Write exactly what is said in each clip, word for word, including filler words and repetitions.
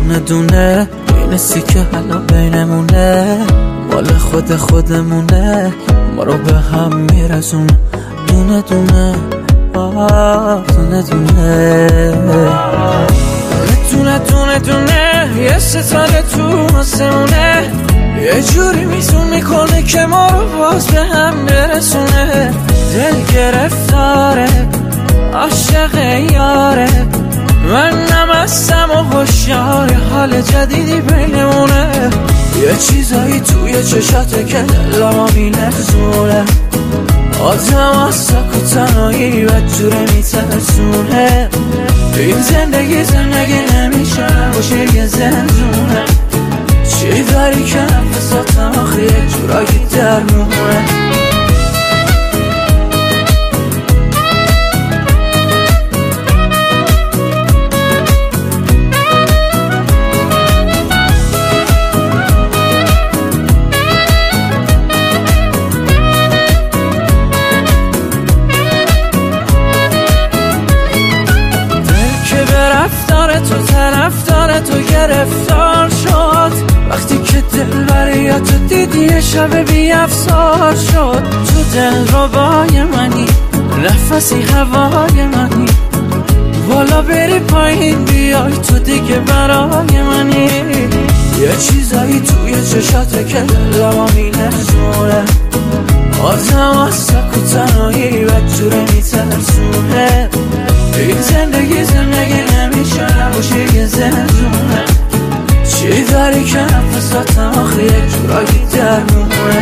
دونه دونه این سیکه حالا بینمونه، مال خود خودمونه، ما رو به هم میرسونه. دونه دونه آه دونه دونه دونه دونه دونه یه ستاره تو آسمونه، یه جوری میزون میکنه که ما رو باز به هم برسونه. دل گرفتاره عاشق یاره، من نمستم و هوشیار حال جدیدی بینمونه. یه چیزایی توی چشاته که دلمو میلرزونه، آدم از سک و تنهایی بدجوره میترسونه. این زندگی زندگی نمیشه باشه یه زندونه، چی داری که نفساتم آخه یه جورایی درمونه. تو طرفدار تو گرفتار شد، وقتی که دل برای تو دیدی یه شب بی افسار شد. تو دل ربای منی، نفسی هوای منی، بالا بری پایین بیای تو دیگه برای منی. یه چیزایی توی چشاته که دلمو میلرزونه، آدم از سک و تنهایی بدجوره میترسونه. این زندگی زندگی نمیشه نباشه یه زندونه، چی داری که نفساتم آخه یک جورایی درمونه.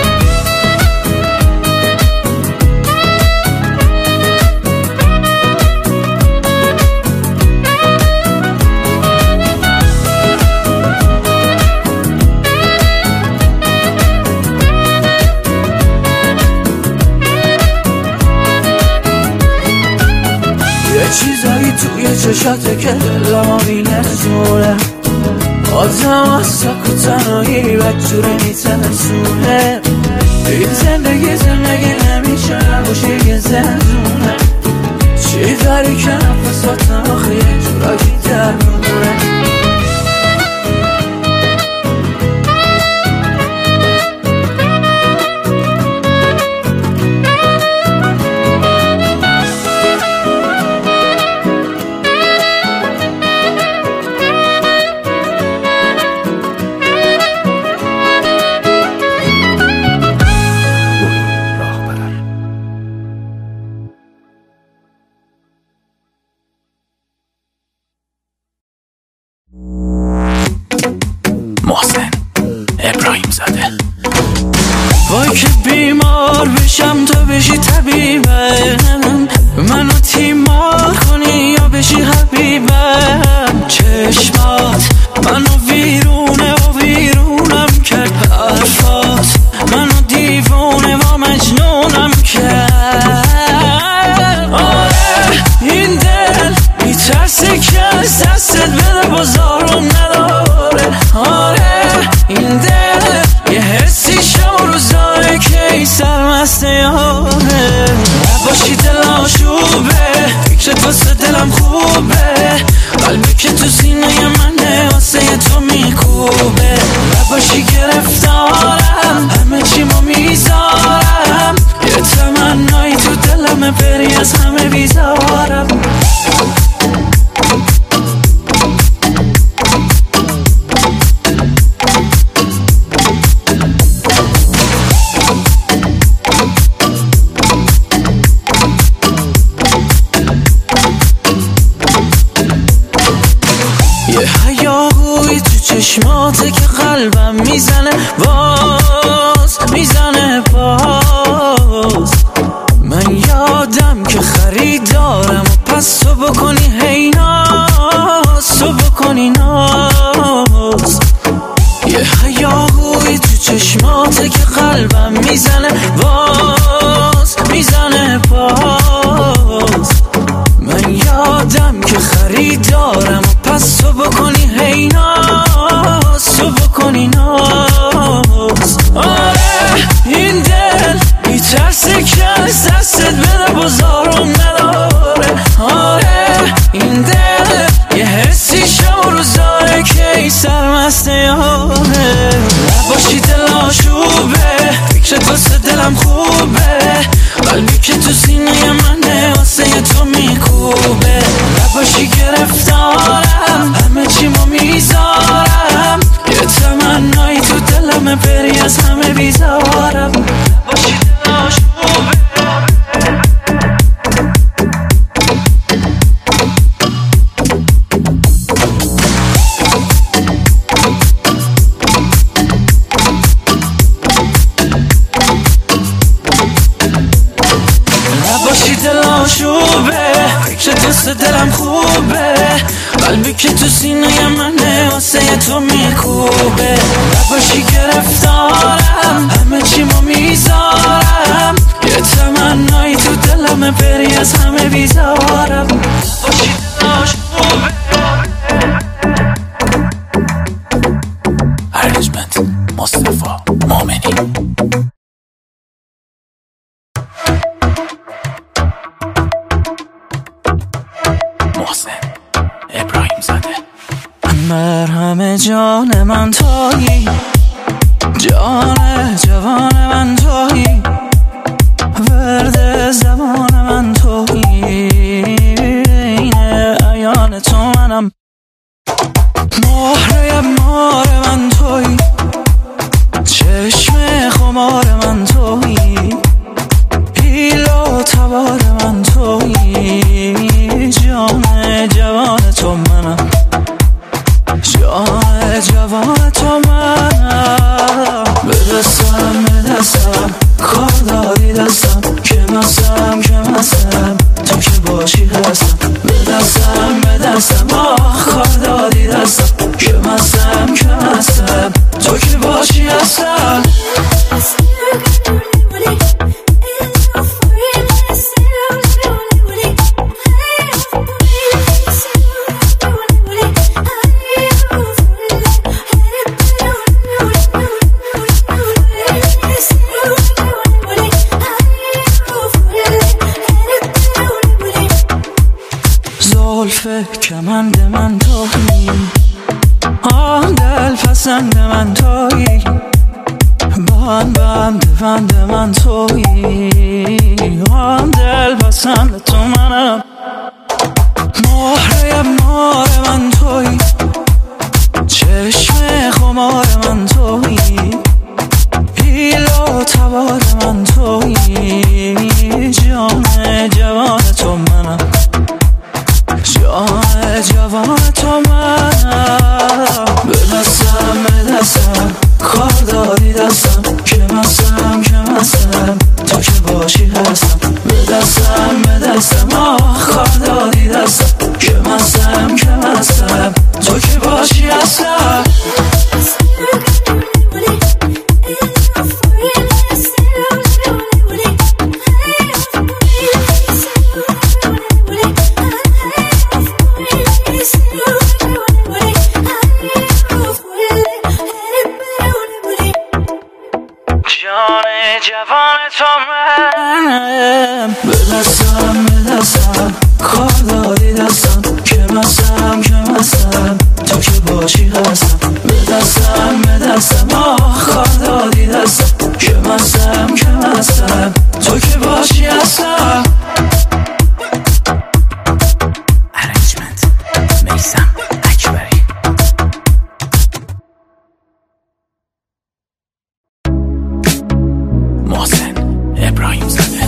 چیزایی توی چشاته که دلمو میلرزونه، آدم از سک و تنهایی بدجوره میترسونه. این زندگی زندگی نمیشه نباشه یه زندونه، چی داری که نفساتم آخه یه جورایی درمونه. محسن ابراهیم زاده. وای که بیمار بشم تو بشی طبیبم، منو تیمار کنی یا بشی حبیبم. چشمات منو ویرونه و ویرونم کرد، حرفات منو دیوونه و مجنونم کرد. آره این دل میترسه که از دستت بده بازارم نداره. آره این دل یه حسی شب و روزاره که ای سرمست یاره. نباشی دل آشوبه، فکرت واسه دلم خوبه، قلبی که تو سینه منه واسه تو میکوبه. نباشی گرفتارم، همه چیمو میذارم، یه تمنایی تو دلمه بری از همه بیزارم. چشماته که قلبم میزنه باز میزنه باز. من یادم که خریدارم و پس تو بکنی هی ناز، تو بکنی ناز. یه هیاهوی تو چشماته که قلبم میزنه باز میزنه باز. من یادم که خریدارم و پس تو بکنی هی ناز، تو بکنی ناز. آره این دل میترسه که از دستت بده بازارم نداره. آره این دل یه حسی شب و روزاره که پیش تو سه دلم خوبه، قلبی که تو سینه منه واسه تو میکوبه. نباشی گرفتارم، همه چیمو میذارم، یه تمنایی تو دلمه بری از همه بیزارم. نباشی دلاش خوبه، پیش تو سه دلم خوبه، قلبی که تو سینه منه واسه تو میکوبه. نباشی گرفتارم، همه چیمو میذارم، یه تمنایی تو دلمه بری از همه بیزارم. نباشی دلاش خوبه. ارنجمنت مصطفی مومنی. محسن ابراهیم زاده. مرهم جان من تویی، جان جوان من تویی، ورد زمان من تویی، این عیان تو منم، مهره مار من تویی، چشم خمار من تویی، پیل و تبار من تویی، جان جوان تو منم، جان جوان تو منم. به دستم به دستم کار دادی دستم، که مستم که مستم تو که باشی هستم. به دستم به دستم آه کار دادی دستم، که مستم که مستم تو که باشی هستم. زلفه کمند من تویی، آن دل پسند من تویی، بند بند بند من تویی، آن دل پسند تو منم، مهره مار من تویی، چشم خمار من تویی، پیل و تبار من تویی، جان جوان تو منم، جان جوان تو منم. به دستم به دستم کار دادی دستم، که مستم که مستم تو که باشی هستم. به دستم به دستم آه کار دادی دستم، که مستم که مستم تو که باشی هستم. جوان تو منم. به دستم به دستم کار دادی دستم، که مستم که مستم تو که باشی هستم. به دستم به دستم آه کار دادی دستم، که مستم که مستم تو که باشی هستم. ارنجمنت میثم اکبری. محسن ابراهیم زاده.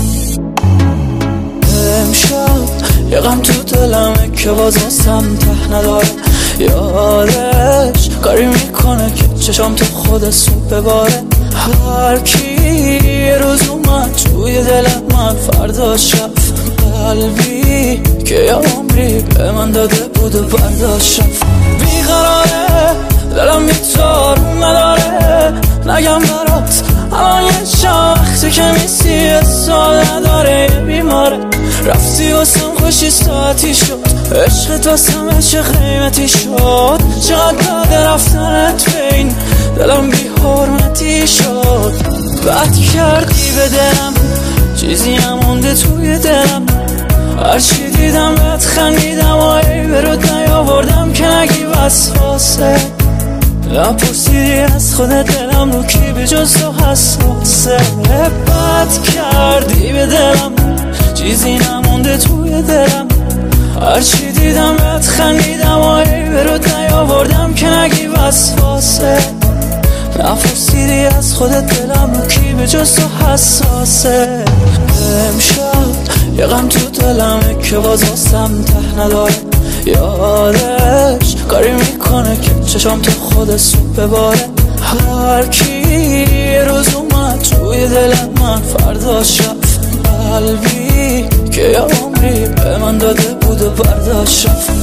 امشب یه غم تو دلمه که بازستم ته نداره، یادش کاری میکنه که چشم تو خود سوپ بباره. هر کی یه روز اومد توی دلم من فرداش رفت، قلبی که یه عمری به من داده بود و برداشت رفت. بیقراره دلم بیتار نداره، نگم برات الان یه چند وقتی که میسی سال نداره، یه بیماره رفتی واسم خوشی ساعتی شد، عشقت واسم چه قیمتی شد، چقدر بعد رفتنت بین دلم بی حرمتی شد. بد کردی به دلم، چیزی هم مونده توی دلم، هرچی دیدم بد خندیدم و ای برود نیاوردم که نگی وسواسه. نپرسیدی از خودت دلم رو کی به جز تو حساسه. بد کردی به دلم، چیزی نمونده توی دلم. هرچی دیدم بهت خندیدم و ای به رود نیاوردم که نگی وسواسه. نپرسیدی از خودت دلم رو کی به جز تو حساسه. امشب یه غم تو دلمه که باز واسم ته نداره. یادش کاری میکنه که چشم تو خود سوپ بباره. هر کی یه روز اومد توی دل من فرداش رفت. قلبی که یه عمری به من داده بود و برداشت رفت.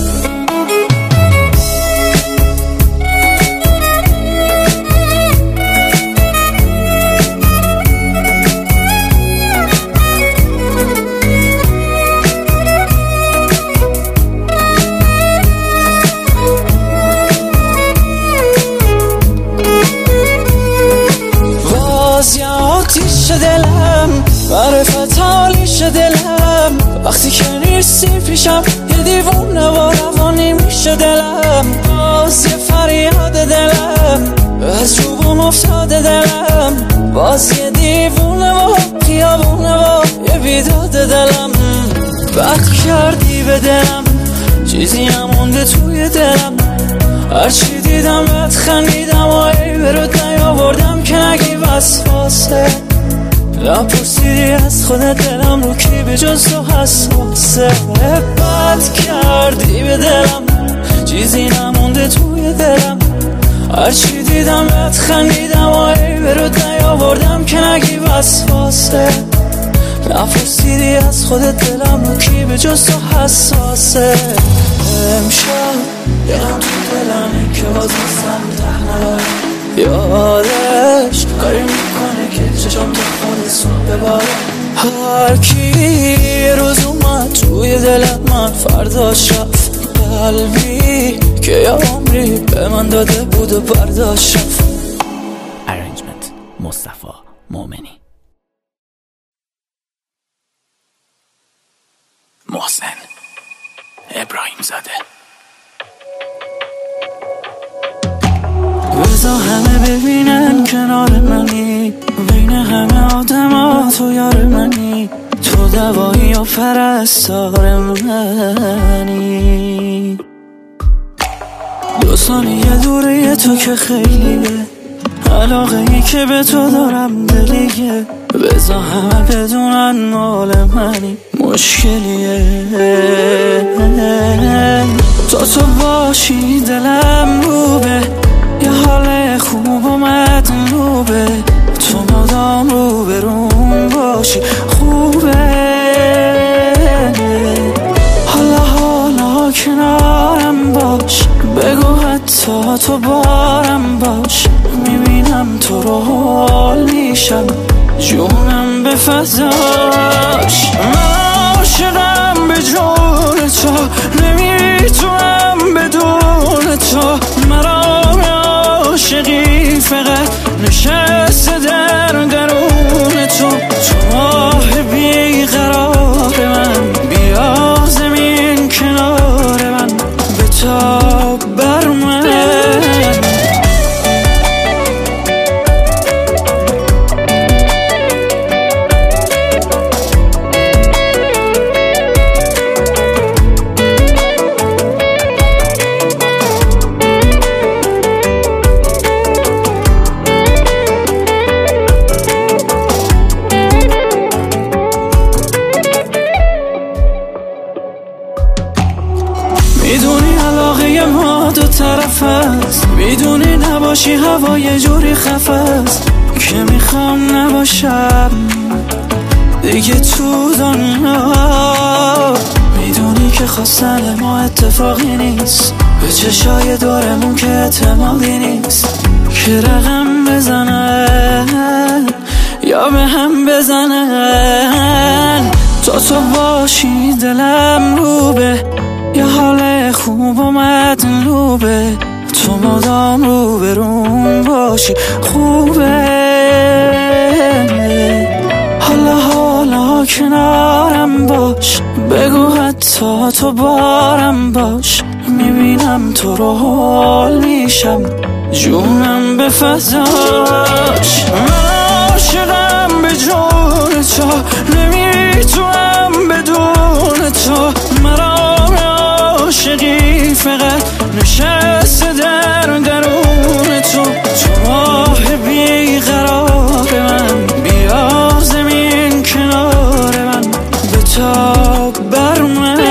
آتیش دلم معرفت حالیش دلم. وقتی که نیستی پیشم یه دیوونه و روانی میشه دلم. باز یه فریاد دلم از روبون افتاده دلم. باز یه دیوونه و خیابونه و یه بیداد دلم. بد کردی به دلم، چیزی نمونده توی دلم. هرچی دیدم بهت خندیدم و ای به رود نیاوردم که نگی وسواسه. نپرسیدی از خودت دلم رو کی به جز تو حساسه. بد کردی به دلم، چیزی نمونده توی دلم. هرچی دیدم بهت خندیدم و ای به رود نیاوردم که نگی وسواسه. نپرسیدی از خودت دلم رو کی به جز تو حساسه. امشب یه غم تو دلمه که باز واسم ته نداره. یادش کاری میکنه که چشم تو خود سوپ بباره. هر کی یه روز اومد توی دلت من فرداش رفت. قلبی که یه عمری به من داده بود و برداشت رفت. ارنجمنت مصطفی مومنی. محسن ابراهیم زاده. بذار همه ببینن کنار منی، بین همه آدم ها تو یار منی. تو دوایی و پرستار منی. دو ثانیه دوره تو که خیلیه، علاقه ای که به تو دارم دلیه. بذار همه بدونن مال منی، مشکلیه. تا تو باشی دلم روبه، یه حال خوب و مطلوبه. تو مدام رو برون باشی خوبه. حالا حالا کنارم باش، بگو حتی تو بارم باش. میبینم تو رو حال میشم، جونم به فضاش. من عاشقم به جون تو، نمیتونم بدون تو. مرا عاشقی فقط نشسته در درون تو. تو ماه بیقرار من، بیا زمین کنار من، بتاب بر من. میدونی علاقه ما دو طرف است، میدونی نباشی هوا یه جوری خفه است که میخوام نباشم دیگه تو دنیا. میدونی که خواستن ما اتفاقی نیست، به چشای دورمون که اعتمادی نیست. که رقم بزنن یا به هم بزنن. تا تو باشی دلم روبه، یه حال خوب و مطلوبه. تو مدام رو برون باشی خوبه. حالا حالا کنارم باش، بگو حتی تو بارم باش. میبینم تو رو حال میشم، جونم به فضاش. من عاشقم به جون تو، نمیتونم بدون تو. مرام عاشقی فقط نشسته در درون تو. تو ماه بیقرار من، بیا زمین کنار من، بتاب بر من.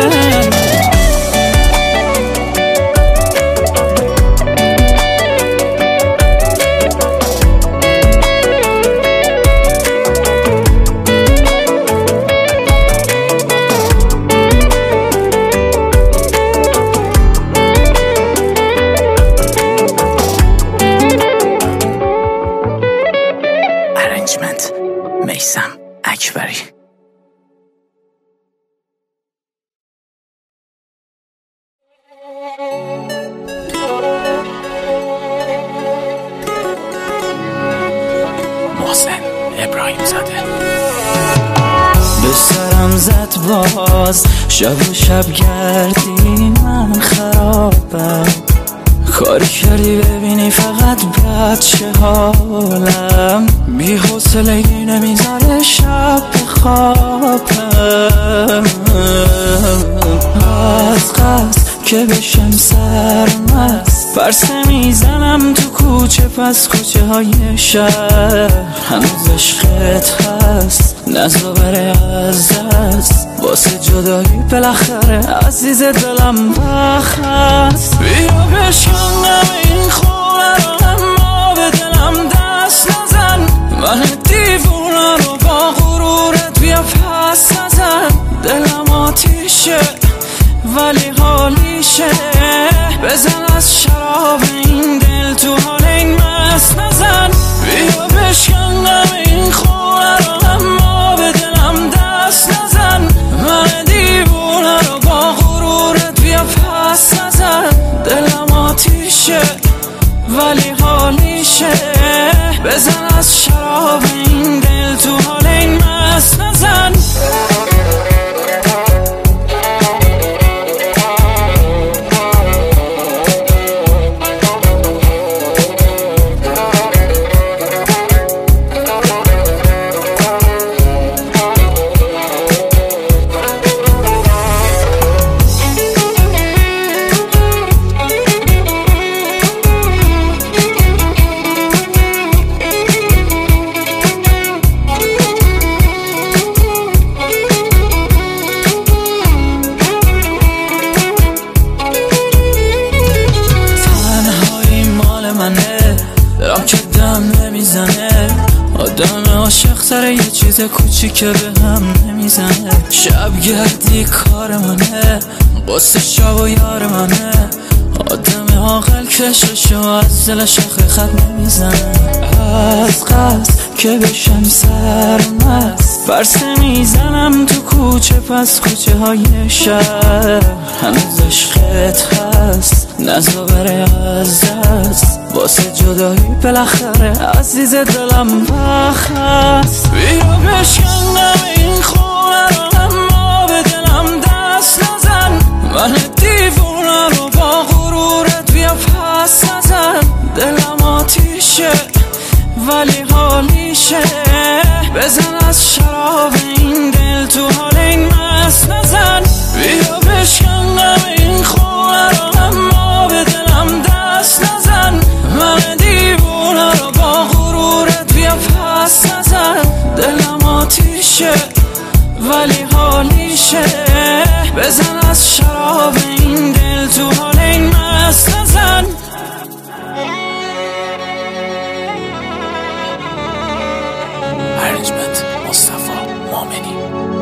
میثم اکبری. محسن ابراهیم زاده. به سرم زد باز شب و شب گردی، من خرابم. کاری کردی ببینی فقط بد چه حالم، بی حوصلگی نمیذاره شب بخوابم. از قصد که بشم سرمست، پرسه میزنم تو کوچه پس کوچه های شهر. هنوز عشقت هست نزا بره از دست، واسه جدایی بالاخره عزیز دلم بخست. بیا بشکنم این خونه رو، اما به دلم دست نزن. من دیوونه رو با غرورت بیا پس نزن. دلم آتیشه ولی حالیشه، بزن از شراب این دل تو حال این مست نزن. بیا بشکنم این خونه رو، اما به دلم دست نزن. من دیوونه رو با غرورت بیا پس نزن. دلم آتیشه ولی حالیشه، بزن از شراب این دل تو حال این مست نزن. دلم که دم نمیزنه، آدم عاشق سر یه چیز کوچیکه به هم نمیزنه. شب گردی کار منه، قصه شب و یار منه. آدم عاقل کششو از دلش آخه خط نمیزنه. از قصد که بشم سرمست، پرسه میزنم تو کوچه پس کوچه های شهر. هنوز عشقت هست نزا بره از دست، واسه جدایی بالاخره عزیز دلم بخست. بیا بشکنم این خونه رو، اما به دلم دست نزن. من دیوونه رو با غرورت بیا پس نزن. دلم آتیشه ولی حالیشه، بزن از شراب این دل تو حال این مست نزن. بیا بشکنم این خونه رو، اما به دلم دست نزن. من دیوونه رو با غرورت بیا پس نزن. دلم آتیشه ولی حالیشه، بزن از شراب این دل تو حال این مست نزن. ارنجمنت مصطفی مومنی.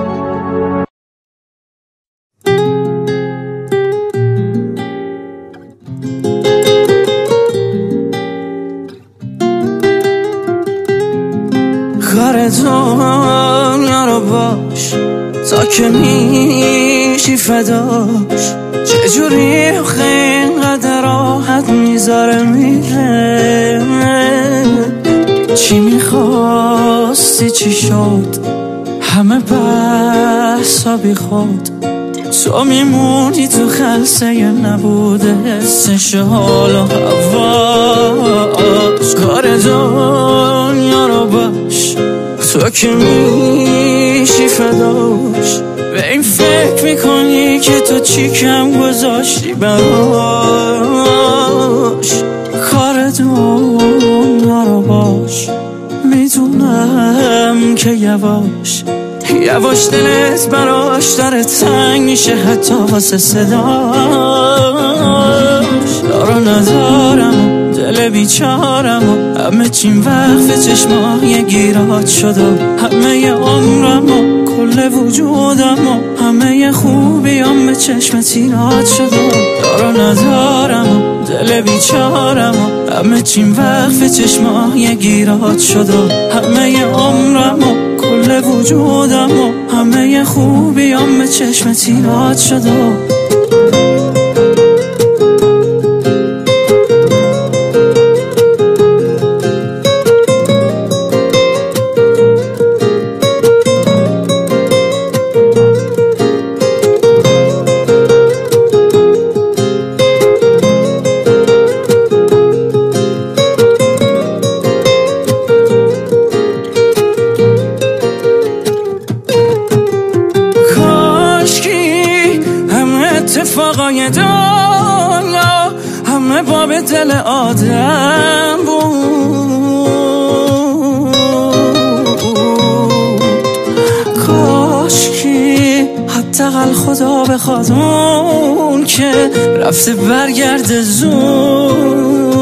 کار دنیا رو باش تا که میشی فداش. چجوری اینقدر راحت میذاره میره؟ چی میخواستی چی شد؟ همه بحثا بی خود تو میمونی تو خلسه نبوده حسش حال و هواش. کار دنیا رو باش تو که میشی فداش، به این فکر میکنی که تو چی کم گذاشتی براش. کار دنیا رو باش، میدونم که یواش یواش دلت براش داره تنگ میشه حتی واسه صداش. دارا ندارم دل بیچارم و همه چیم وقف چشمای گیرات شد و همه عمرم و کل وجودم و همه خوبیام به چشم تیرات شد. دارا ندارم دل بیچارم و همه چیم وقف چشمای گیرات شد و همه عمرم و کل وجودم و همه خوبیام به چشم تیرات شد. اتفاقای دنیا همه باب دل آدم بود. کاشکی حداقل خدا بخواد اون که رفته برگرد زود.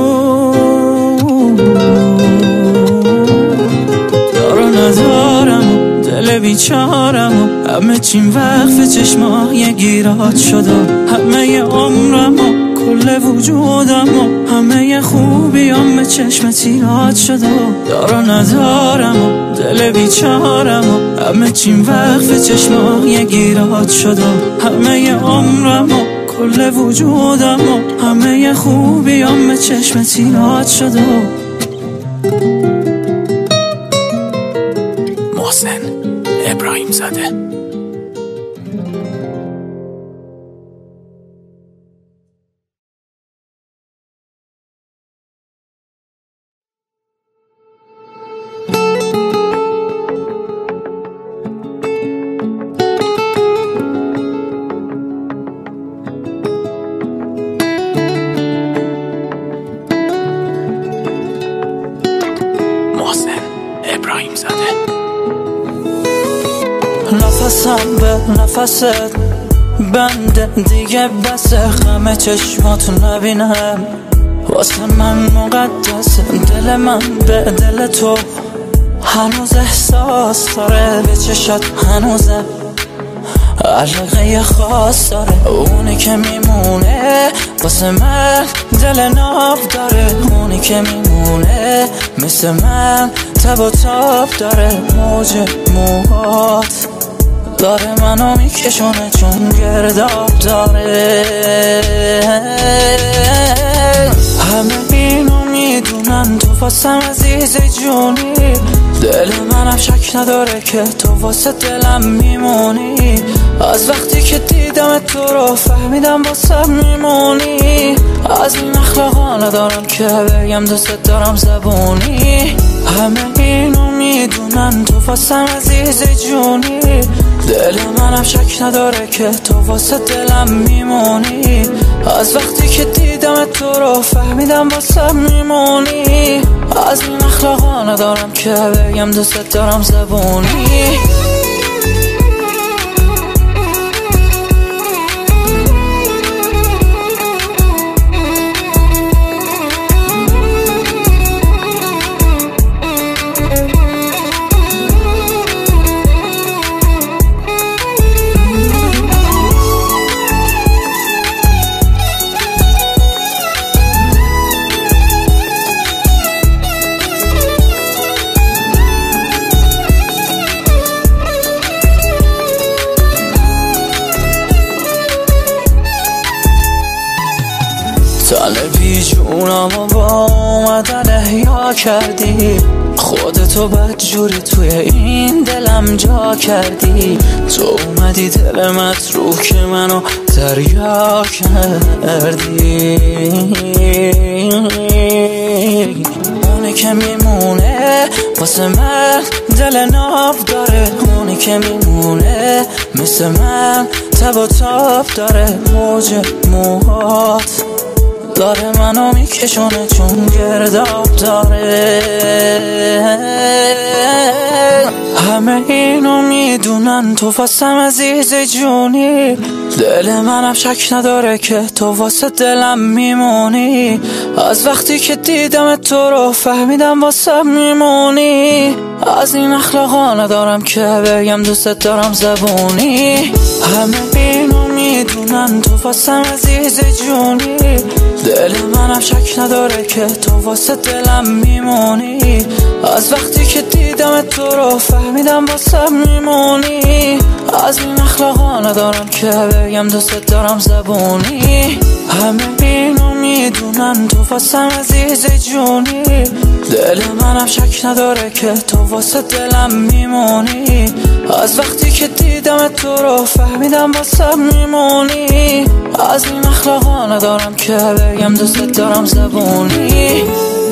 دارا ندارم دل بیچارم و همه چیم وقف چشمای گیرات شد و همه عمرم و کل وجودم و همه خوبیام به چشم تیرات شد. دارا ندارم دل بیچارم و همه چیم وقف چشمای گیرات شد و همه عمرم و کل وجودم و همه خوبیام به چشم تیرات شد. محسن ابراهیم زاده. محسن ابراهیم زاده. نفسم به نفست بنده دیگه بسه، همه چشماتو نبینم واسه من مقدسه. دل من به دل تو هنوز احساس داره، به چشات هنوزه علاقه خاص داره. اونی که میمونه واسه من دل ناب داره، اونی که میمونه مثل من تب و تاب داره. موج موهات داره منو میکشونه چون گرداب داره. همه اینو میدونن تو واسم عزیز جونی، دل منم شک نداره که تو واسه دلم میمونی. از وقتی که دیدم تو رو فهمیدم واسم میمونی. از این اخلاقا ندارم که بگم دوست دارم زبونی. همه اینو میدونن تو واسم عزیز جونی، دل منم شک نداره که تو واسه دلم میمونی. از وقتی که دیدم تو رو فهمیدم واسم میمونی. از این اخلاقا ندارم که بگم دوست دارم زبونی. تن بی جونم و با اومدن احیا کردی، خودتو بدجوری توی این دلم جا کردی. تو اومدی دل متروک منو دریا کردی. اونی که میمونه واسه من دل ناب داره. اونی که میمونه مثل من تب و تاب داره. موج موهات داره منو میکشونه چون گرداب داره. همه اینو میدونن تو واسم عزیز جونی. دل منم شک نداره که تو واسه دلم میمونی. از وقتی که دیدم تو رو فهمیدم واسه میمونی. از این اخلاقا ندارم که بگم دوست دارم زبونی. همه اینو میدونن تو واسم عزیز جونی. دل منم شک نداره که تو واسه دلم میمونی. از وقتی که دیدم تو رو فهمیدم واسه میمونی. از این اخلاقا ندارم که بگم دوست دارم زبونی. همه اینو میدونن تو واسم عزیز جونی. دل منم شک نداره که تو واسه دلم میمونی. از وقتی که دیدم تو رو فهمیدم واسه میمونی. از این اخلاقا ندارم که بگم دوست دارم زبونی.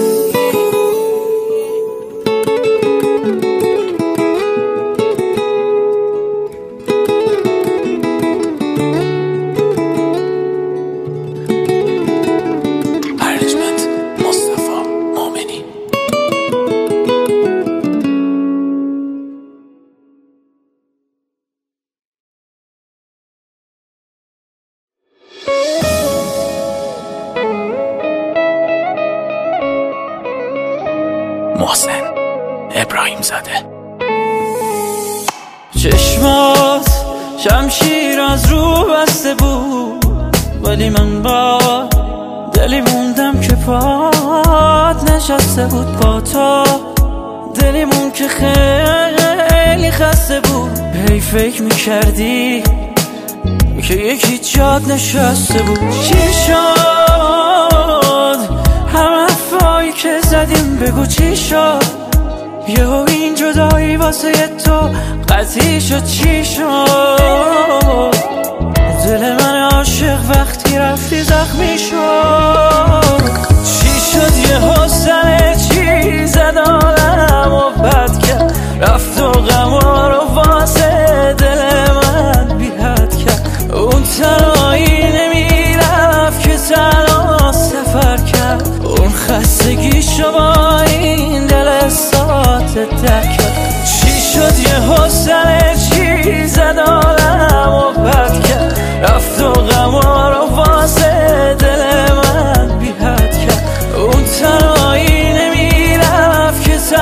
محسن ابراهیم زاده. چشمات شمشیر از رو بسته بود، ولی من با دلی موندم که پات نشسته بود. با تو دلیمون که خیلی خسته بود. هی فکر میکردی که یکی جاد نشسته بود. چی شد همه حرفایی که زدیم بگو چی شد؟ یهو این جدایی واسه تو قطعی شد. چی شد دل من عاشق وقتی رفتی زخمی شد؟ چی شد یهو سر چی زد آدم و بد کرد رفت و غما رو واسه دل من بیاد کرد. اون تنهایی نمیرفت که تنها سفر کرد. اون خستگیشو با این دل ساعت درک کرد. چی شد یهو سر چی زد آدم و بد کرد رفت و غما رو واسه دل من بیاد کرد. اون تنهایی نمیرفت که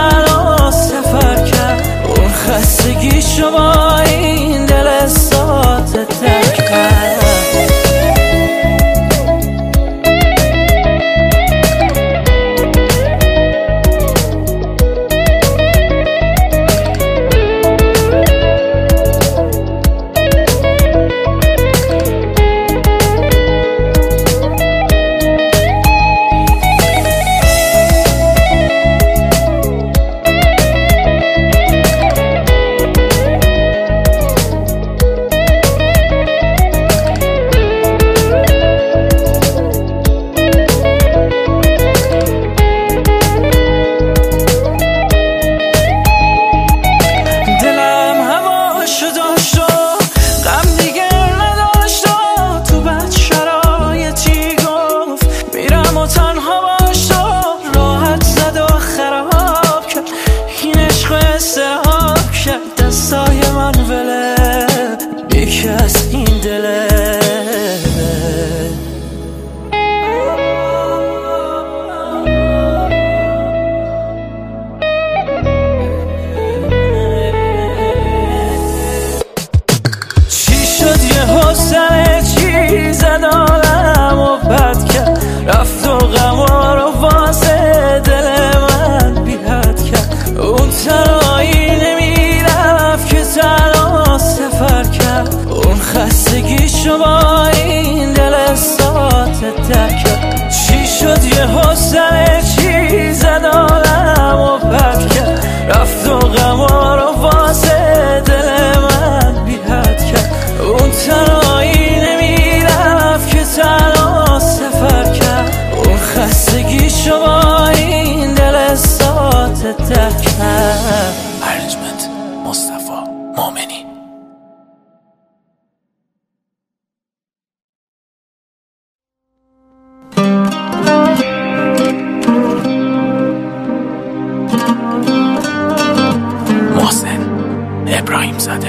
ابراهیم زاده.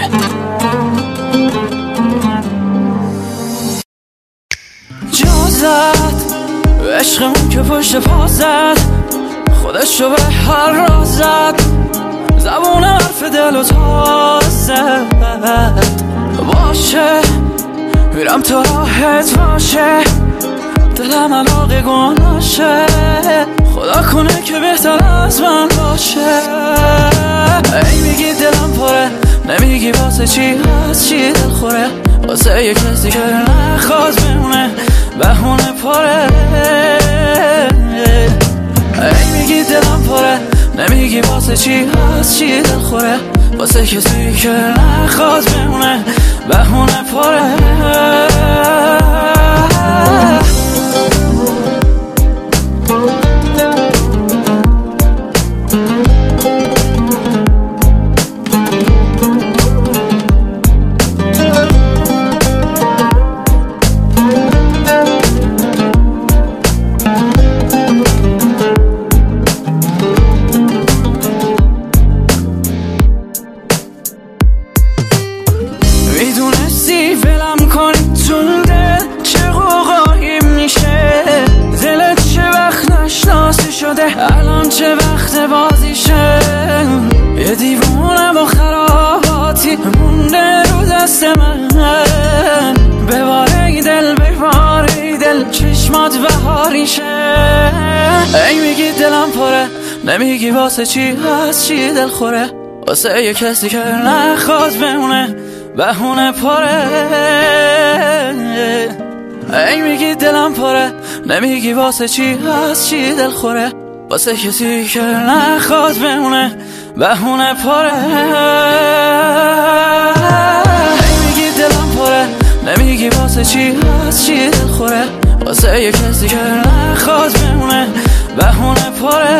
جا زد عشقمون که پشت پا زد، خودشو به هر راز زد، زبون حرف دل و تازه باشه. میرم تا راحت باشه، دلم علاقه گناشه، خدا کنه که بهتر از من باشه. ای میگی دلم پره، نمیگی واسه چی از چی دل خوره، واسه یه کسی که نخواد بمونه بهونه پره. ای میگی دلم پره، نمیگی واسه چی از چی دل خوره، واسه کسی که نخواد بمونه بهونه پره. میدونستی ولم کنی تو دل چه قوقایی میشه، دلت چه وقت نشناسی شده الان چه وقت بازیشه. یه دیوونه با خراباتی مونده رو دست من، بباره دل بباره دل چشمات بهاریشه. ای میگی دلم پره، نمیگی واسه چی از چی دل خوره، واسه یه کسی که نخواد بمونه بهونه پره. ای میگی دلم پره، نمیگی واسه چی از چی دل خوره، واسه کسی که نخواد بمونه بهونه پره. ای میگی دلم پره، نمیگی واسه چی از چی دل خوره، واسه یه کسی که نخواد بمونه بهونه پره.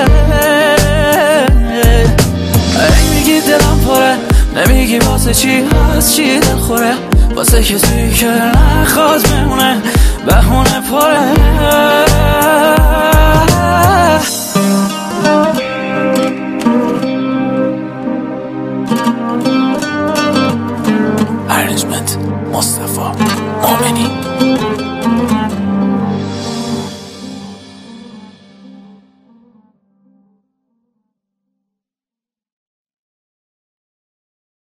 ای میگی دلم پره، نمیگی واسه چی از چی دل خوره، واسه کسی که نخواد بمونه بهونه پره. ارنجمنت مصطفی مومنی.